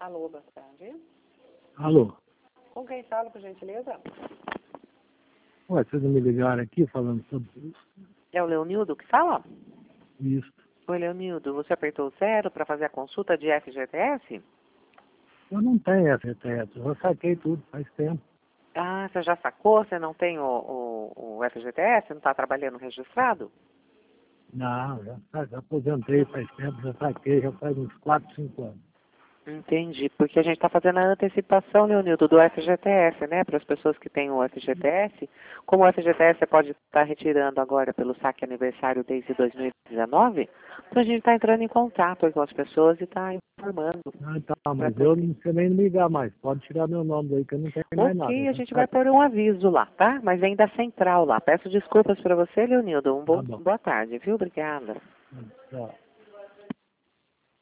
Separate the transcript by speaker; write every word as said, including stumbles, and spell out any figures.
Speaker 1: Alô, boa tarde.
Speaker 2: Alô?
Speaker 1: Com quem falo, por gentileza?
Speaker 2: Ué, vocês não me ligaram aqui falando sobre
Speaker 1: É o Leonildo que fala?
Speaker 2: isso?
Speaker 1: Oi, Leonildo, você apertou zero para fazer a consulta de F G T S?
Speaker 2: Eu não tenho F G T S, eu já saquei tudo faz tempo.
Speaker 1: Ah, você já sacou? Você não tem o, o, o F G T S? Não está trabalhando registrado?
Speaker 2: Não, já, sa- já aposentei faz tempo, já saquei, já faz uns quatro, cinco anos.
Speaker 1: Entendi, porque a gente está fazendo a antecipação, Leonildo, do F G T S, né? Para as pessoas que têm o F G T S. Como o F G T S você pode estar retirando agora pelo saque aniversário desde dois mil e dezenove, então a gente está entrando em contato com as pessoas e está informando.
Speaker 2: Ah, tá,
Speaker 1: Pra
Speaker 2: mas eu
Speaker 1: poder-
Speaker 2: não sei nem me ligar mais. Pode tirar meu nome daí que eu não tenho mais nada.
Speaker 1: Ok, a
Speaker 2: Já
Speaker 1: gente vai
Speaker 2: saquei.
Speaker 1: pôr um aviso lá, tá? Mas vem da central lá. Peço desculpas para você, Leonildo. Um
Speaker 2: Tá
Speaker 1: bom,
Speaker 2: bom.
Speaker 1: boa tarde, viu? Obrigada.
Speaker 2: Tchau.